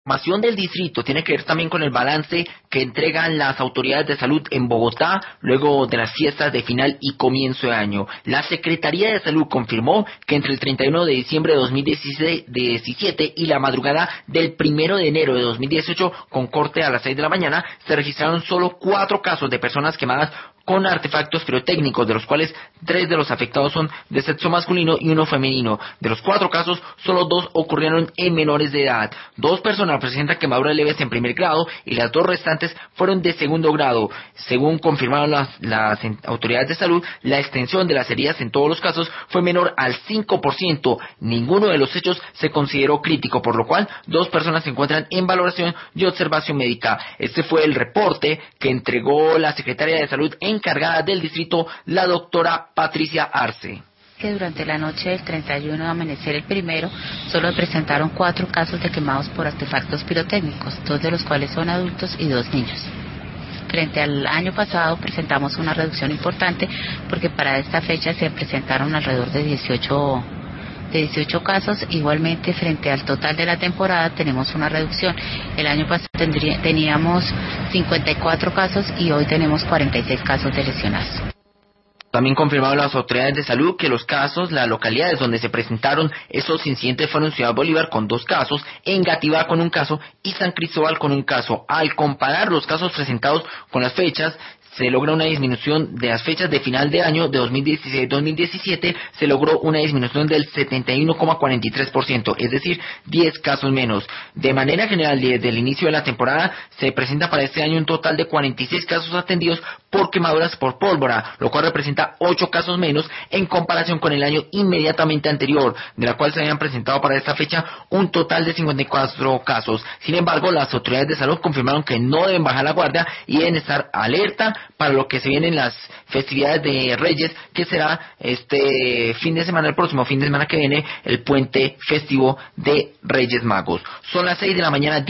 Información del distrito tiene que ver también con el balance que entregan las autoridades de salud en Bogotá luego de las fiestas de final y comienzo de año. La Secretaría de Salud confirmó que entre el 31 de diciembre de 2017 y la madrugada del 1 de enero de 2018, con corte a las 6 de la mañana, se registraron solo 4 casos de personas quemadas con artefactos pirotécnicos, de los cuales 3 de los afectados son de sexo masculino y 1 femenino. De los 4 casos, solo 2 ocurrieron en menores de edad. 2 personas presentan quemaduras leves en primer grado y las 2 restantes fueron de segundo grado. Según confirmaron las autoridades de salud, la extensión de las heridas en todos los casos fue menor al 5%. Ninguno de los hechos se consideró crítico, por lo cual 2 personas se encuentran en valoración y observación médica. Este fue el reporte que entregó la Secretaria de Salud encargada del distrito, la doctora Patricia Arce. Que durante la noche del 31 de amanecer el primero, solo presentaron 4 casos de quemados por artefactos pirotécnicos, 2 de los cuales son adultos y 2 niños. Frente al año pasado presentamos una reducción importante porque para esta fecha se presentaron alrededor de 18 casos. Igualmente, frente al total de la temporada tenemos una reducción. El año pasado teníamos 54 casos y hoy tenemos 46 casos de lesionados. También confirmaron las autoridades de salud que los casos, las localidades donde se presentaron esos incidentes fueron Ciudad Bolívar con 2 casos, Engativá con 1 caso y San Cristóbal con 1 caso. Al comparar los casos presentados con las fechas, se logra una disminución de las fechas de final de año de 2016-2017, se logró una disminución del 71,43%, es decir, 10 casos menos. De manera general, desde el inicio de la temporada, se presenta para este año un total de 46 casos atendidos por quemaduras por pólvora, lo cual representa 8 casos menos en comparación con el año inmediatamente anterior, de la cual se habían presentado para esta fecha un total de 54 casos. Sin embargo, las autoridades de salud confirmaron que no deben bajar la guardia y deben estar alerta para lo que se vienen las festividades de Reyes, que será este fin de semana, el próximo fin de semana que viene, el puente festivo de Reyes Magos. Son las 6 de la mañana.